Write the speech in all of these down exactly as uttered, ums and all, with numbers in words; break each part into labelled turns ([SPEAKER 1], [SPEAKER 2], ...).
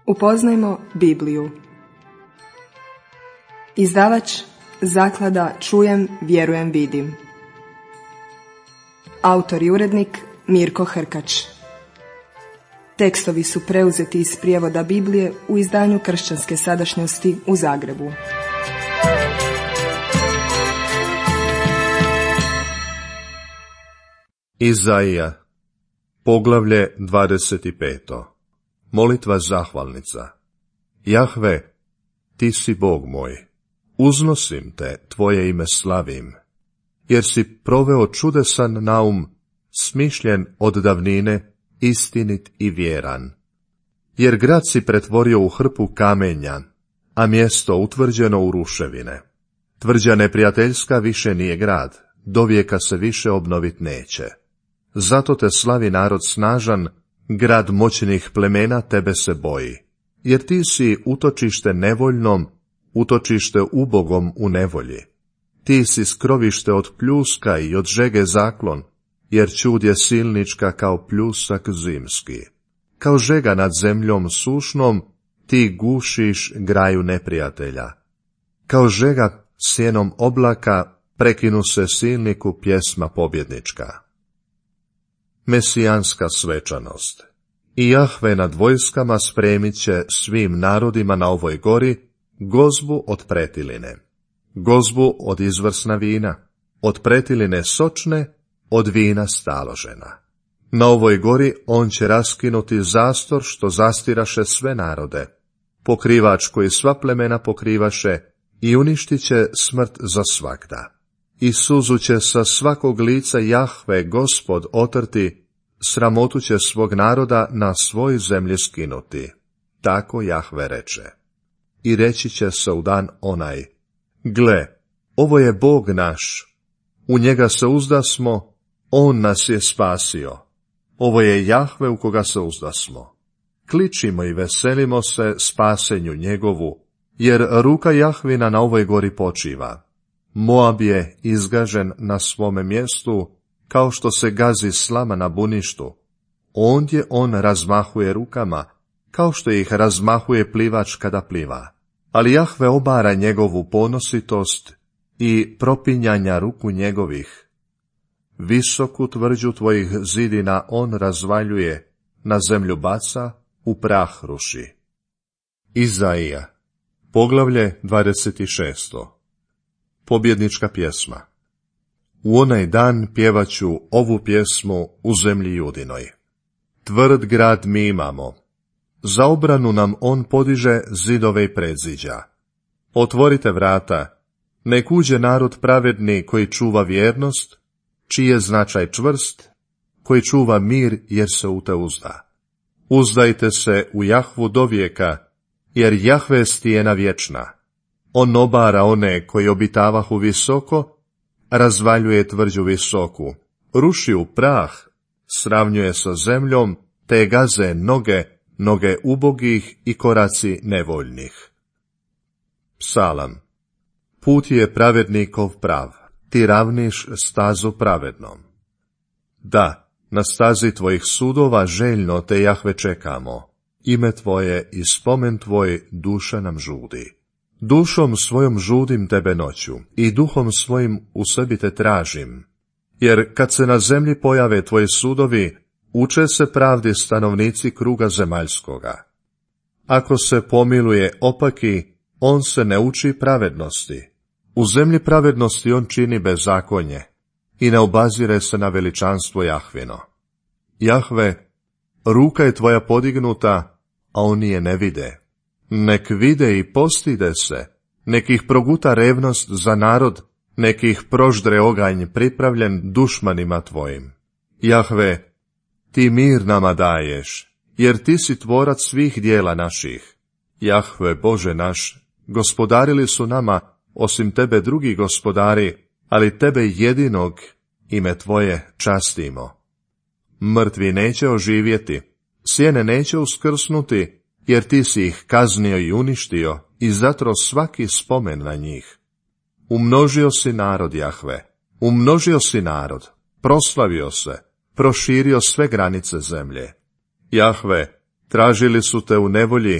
[SPEAKER 1] Upoznajmo Bibliju. Izdavač Zaklada Čujem, vjerujem, vidim. Autor i urednik Mirko Hrkač. Tekstovi su preuzeti iz prijevoda Biblije u izdanju Kršćanske sadašnjosti u Zagrebu.
[SPEAKER 2] Izaija, poglavlje dvadeset pet. Molitva zahvalnica. Jahve, ti si Bog moj, uznosim te, tvoje ime slavim, jer si proveo čudesan naum, smišljen od davnine, istinit i vjeran. Jer grad si pretvorio u hrpu kamenja, a mjesto utvrđeno u ruševine. Tvrđa neprijateljska više nije grad, do vijeka se više obnovit neće. Zato te slavi narod snažan, grad moćnih plemena tebe se boji. Jer ti si utočište nevoljnom, utočište ubogom u nevolji. Ti si skrovište od pljuska i od žege zaklon, jer čud je silnička kao pljusak zimski. Kao žega nad zemljom sušnom, ti gušiš graju neprijatelja. Kao žega sjenom oblaka, prekinu se silniku pjesma pobjednička. Mesijanska svečanost. I Jahve nad vojskama spremit će svim narodima na ovoj gori gozbu od pretiline, gozbu od izvrsna vina, od pretiline sočne, od vina staložena. Na ovoj gori on će raskinuti zastor što zastiraše sve narode, pokrivač koji sva plemena pokrivaše, i uništit će smrt za svagda. I suzu će sa svakog lica Jahve Gospod otrti, sramotu će svog naroda na svoj zemlji skinuti. Tako Jahve reče. I reći će se u dan onaj: gle, ovo je Bog naš, u njega se uzdasmo, on nas je spasio. Ovo je Jahve u koga se uzdasmo. Kličimo i veselimo se spasenju njegovu, jer ruka Jahvina na ovoj gori počiva. Moab je izgažen na svome mjestu, kao što se gazi slama na buništu. Ondje on razmahuje rukama, kao što ih razmahuje plivač kada pliva. Ali Jahve obara njegovu ponositost i propinjanja ruku njegovih. Visoku tvrđu tvojih zidina on razvaljuje, na zemlju baca, u prah ruši. Izaija, poglavlje dvadeset šest. Pobjednička pjesma. U onaj dan pjevaću ovu pjesmu u zemlji Judinoj. Tvrd grad mi imamo. Za obranu nam on podiže zidove i predziđa. Otvorite vrata, nek uđe narod pravedni koji čuva vjernost, čiji je značaj čvrst, koji čuva mir jer se u te uzda. Uzdajte se u Jahvu do vijeka, jer Jahve stijena vječna. On obara one koji obitavahu visoko, razvaljuje tvrđu visoku, ruši u prah, sravnjuje sa zemljom, te gaze noge, noge ubogih i koraci nevoljnih. Psalam. Put je pravednikov prav, ti ravniš stazu pravednom. Da, na stazi tvojih sudova željno te Jahve čekamo, ime tvoje i spomen tvoj duša nam žudi. Dušom svojom žudim tebe noću i duhom svojim u sebi te tražim, jer kad se na zemlji pojave tvoji sudovi, uče se pravdi stanovnici kruga zemaljskoga. Ako se pomiluje opaki, on se ne uči pravednosti. U zemlji pravednosti on čini bezakonje i ne obazire se na veličanstvo Jahvino. Jahve, ruka je tvoja podignuta, a oni je ne vide. Nek vide i postide se, nek ih proguta revnost za narod, nek ih proždre oganj pripravljen dušmanima tvojim. Jahve, ti mir nama daješ, jer ti si tvorac svih dijela naših. Jahve, Bože naš, gospodarili su nama, osim tebe drugi gospodari, ali tebe jedinog, ime tvoje, častimo. Mrtvi neće oživjeti, sjene neće uskrsnuti, jer ti si ih kaznio i uništio i zatro svaki spomen na njih. Umnožio si narod, Jahve, umnožio si narod, proslavio se, proširio sve granice zemlje. Jahve, tražili su te u nevolji,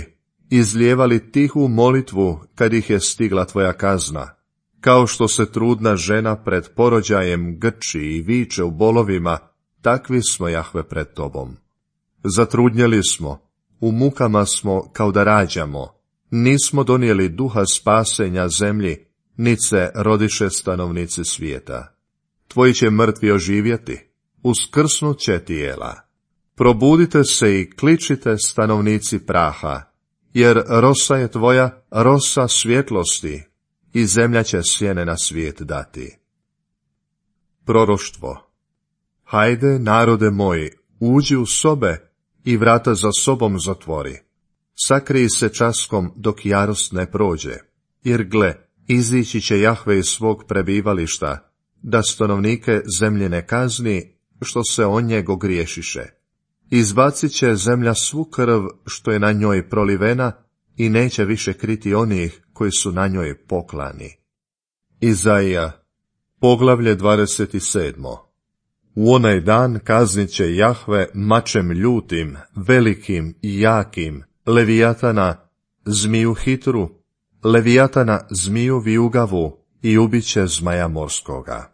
[SPEAKER 2] izlijevali tihu molitvu kad ih je stigla tvoja kazna, kao što se trudna žena pred porođajem grči i viče u bolovima, takvi smo, Jahve, pred tobom. Zatrudnjeli smo, u mukama smo kao da rađamo, nismo donijeli duha spasenja zemlji, nit se rodiše stanovnici svijeta. Tvoji će mrtvi oživjeti, uskrsnut će tijela. Probudite se i kličite, stanovnici praha, jer rosa je tvoja, rosa svjetlosti, i zemlja će sjene na svijet dati. Proroštvo. Hajde, narode moji, uđi u sobe i vrata za sobom zatvori. Sakrij se časkom dok jarost ne prođe, jer gle, izići će Jahve iz svog prebivališta, da stanovnike zemlje ne kazni, što se on njego griješiše. Izbacit će zemlja svu krv što je na njoj prolivena i neće više kriti onih koji su na njoj poklani. Izaija, poglavlje dvadeset sedam. U onaj dan kaznit će Jahve mačem ljutim, velikim i jakim, Levijatana, zmiju hitru, Levijatana, zmiju vijugavu i ubiće zmaja morskoga.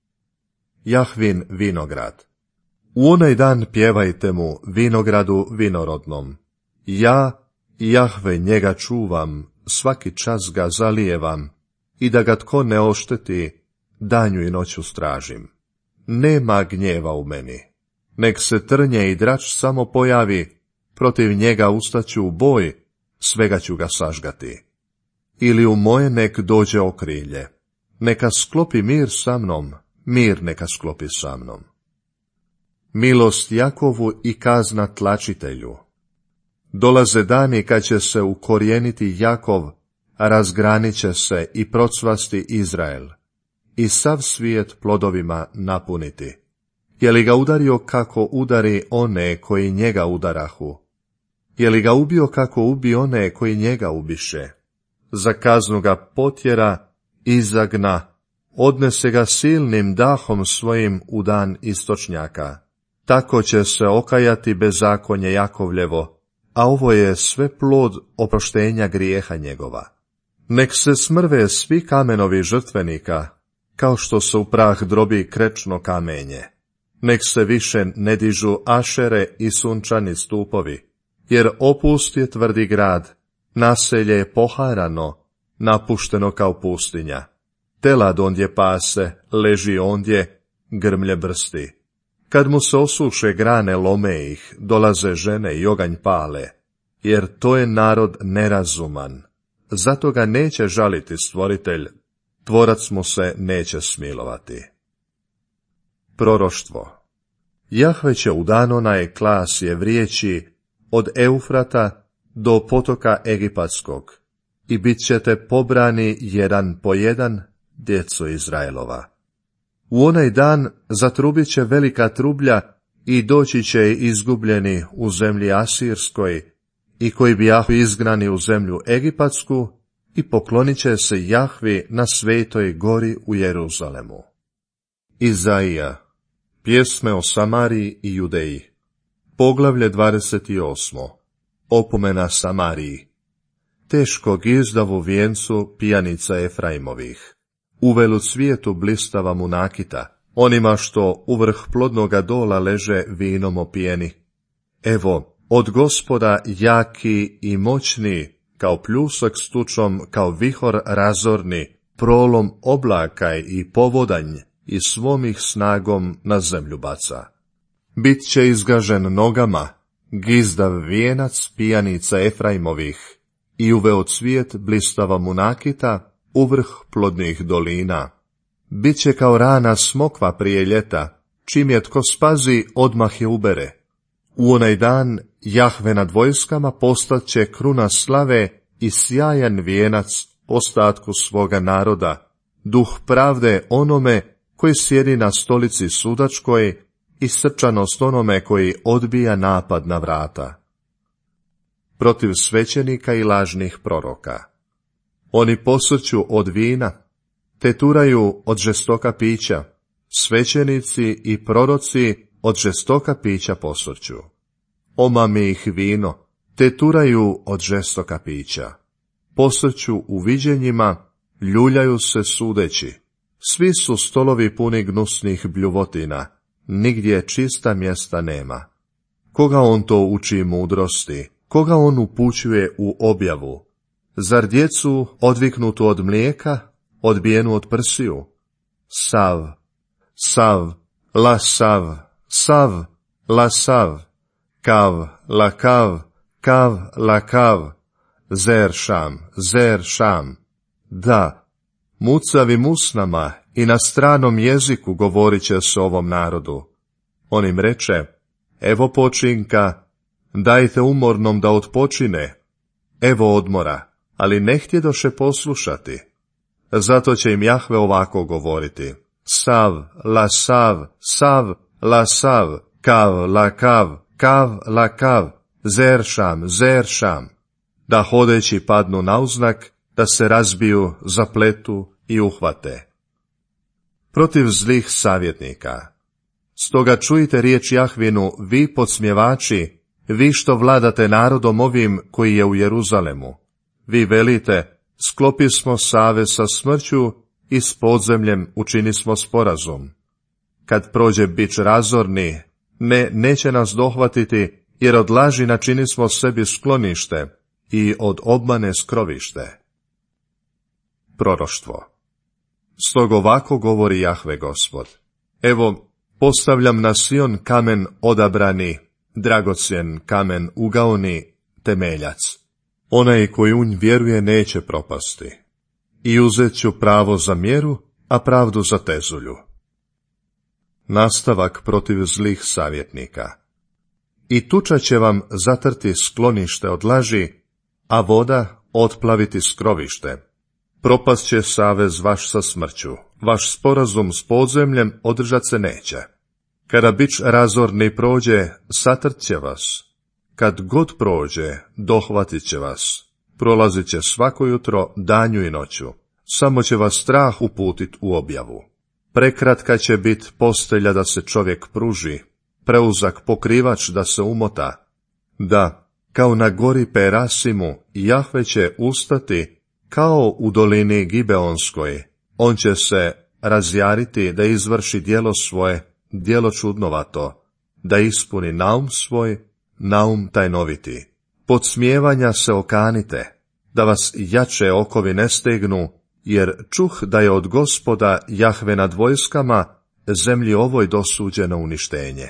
[SPEAKER 2] Jahvin vinograd. U onaj dan pjevajte mu, vinogradu vinorodnom. Ja, Jahve, njega čuvam, svaki čas ga zalijevam, i da ga tko ne ošteti, danju i noću stražim. Nema gnjeva u meni. Nek se trnje i drač samo pojavi, protiv njega ustaću u boj, svega ću ga sažgati. Ili u moje nek dođe okrilje. Neka sklopi mir sa mnom, mir neka sklopi sa mnom. Milost Jakovu i kazna tlačitelju. Dolaze dani kad će se ukorijeniti Jakov, a razgranit će se i procvasti Izrael, i sav svijet plodovima napuniti. Je li ga udario kako udari one koji njega udarahu? Je li ga ubio kako ubi one koji njega ubiše? Za kaznu ga potjera i zagna, odnese ga silnim dahom svojim u dan istočnjaka. Tako će se okajati bezakonje Jakovljevo, a ovo je sve plod oproštenja grijeha njegova. Nek se smrve svi kamenovi žrtvenika, kao što se u prah drobi krečno kamenje. Nek se više ne dižu ašere i sunčani stupovi, jer opust je tvrdi grad, naselje je poharano, napušteno kao pustinja. Telad ondje pase, leži ondje, grmlje brsti. Kad mu se osuše grane, lome ih, dolaze žene i oganj pale, jer to je narod nerazuman. Zato ga neće žaliti stvoritelj, tvorac mu se neće smilovati. Proroštvo. Jahve će u dan onaj klas je vrijeći od Eufrata do potoka Egipatskog, i bit ćete pobrani jedan po jedan, djeco Izraelova. U onaj dan zatrubit će velika trublja i doći će izgubljeni u zemlji Asirskoj, i koji bi Jahvi izgnani u zemlju Egipatsku, i poklonit će se Jahvi na svetoj gori u Jeruzalemu. Izaija, pjesme o Samariji i Judeji. Poglavlje dvadeset osam. Opomena Samariji. Teško gizdavu vijencu pijanica Efraimovih. Uvelu cvijetu blistava mu nakita, onima što u vrh plodnoga dola leže vinom opijeni. Evo, od Gospoda jaki i moćni, kao pljusak s tučom, kao vihor razorni, prolom oblaka i povodanj, i svom ih snagom na zemlju baca. Bit će izgažen nogama, gizdav vijenac pijanica Efraimovih, i uveo cvijet blistava mu nakita, u vrh plodnih dolina. Biće kao rana smokva prije ljeta, čim je tko spazi, odmah je ubere. U onaj dan Jahve nad vojskama postat će kruna slave i sjajan vijenac ostatku svoga naroda, duh pravde onome koji sjedi na stolici sudačkoj i srčanost onome koji odbija napad na vrata. Protiv svećenika i lažnih proroka. Oni posrću od vina, te turaju od žestoka pića, svećenici i proroci od žestoka pića posrću. Omami ih vino, te turaju od žestoka pića. Posrću u viđenjima, ljuljaju se sudeći. Svi su stolovi puni gnusnih bljuvotina, nigdje čista mjesta nema. Koga on to uči mudrosti, koga on upućuje u objavu? Zar djecu odviknutu od mlijeka, odbijenu od prsiju? Sav, sav, la sav, sav, la sav, kav, la kav, kav, la kav, zer šam, zer šam. Da, mucavim usnama i na stranom jeziku govorit će s ovom narodu. On im reče, evo počinka, dajte umornom da odpočine, evo odmora, ali ne htjedoše poslušati. Zato će im Jahve ovako govoriti, sav, la sav, sav, la sav, kav, la kav, kav, la kav, zer šam, zer šam, da hodeći padnu na uznak, da se razbiju, zapletu i uhvate. Protiv zlih savjetnika. Stoga čujte riječ Jahvinu, vi podsmjevači, vi što vladate narodom ovim koji je u Jeruzalemu. Vi velite, sklopismo savez sa smrću i s podzemljem učinismo sporazum. Kad prođe bič razorni, ne, neće nas dohvatiti, jer od laži načinismo sebi sklonište i od obmane skrovište. Proroštvo. Stog ovako govori Jahve Gospod. Evo, postavljam na Sion kamen odabrani, dragocjen kamen ugaoni, temeljac. Onaj koji u nj vjeruje neće propasti. I uzet ću pravo za mjeru, a pravdu za tezulju. Nastavak protiv zlih savjetnika. I tuča će vam zatrti sklonište od laži, a voda otplaviti skrovište. Propast će savez vaš sa smrću, vaš sporazum s podzemljem održat se neće. Kada bič razorni prođe, satrt će vas. Kad god prođe, dohvatit će vas. Prolazit će svako jutro, danju i noću. Samo će vas strah uputit u objavu. Prekratka će bit postelja da se čovjek pruži, preuzak pokrivač da se umota. Da, kao na gori Perasimu, Jahve će ustati, kao u dolini Gibeonskoj, on će se razjariti da izvrši djelo svoje, djelo čudnovato, da ispuni naum svoj, naum tajnoviti. Podsmijevanja se okanite, da vas jače okovi ne stegnu, jer čuh da je od Gospoda Jahve nad vojskama zemlji ovoj dosuđeno uništenje.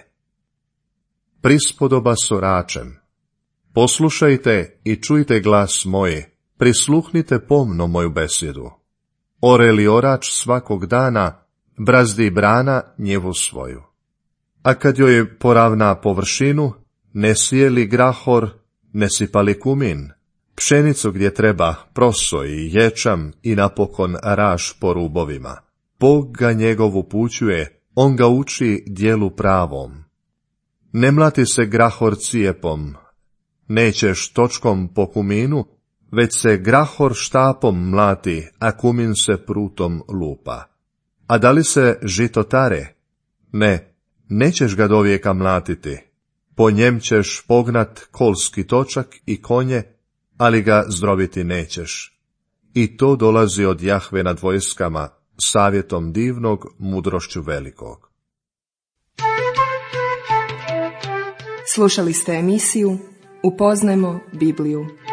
[SPEAKER 2] Prispodoba s oračem. Poslušajte i čujte glas moj, prisluhnite pomno moju besjedu. Ore li orač svakog dana, brazdi brana njevu svoju. A kad joj poravna površinu, ne sije li grahor, ne sipa li kumin, pšenicu gdje treba proso i ječam i napokon raž po rubovima. Bog ga njegov upućuje, on ga uči djelu pravom. Ne mlati se grahor cijepom, nećeš točkom po kuminu, već se grahor štapom mlati, a kumin se prutom lupa. A da li se žito tare? Ne, nećeš ga dovijeka mlatiti. Po njem ćeš pognat kolski točak i konje, ali ga zdrobiti nećeš. I to dolazi od Jahve nad vojskama, savjetom divnog, mudrošću velikog.
[SPEAKER 1] Slušali ste emisiju Upoznajmo Bibliju.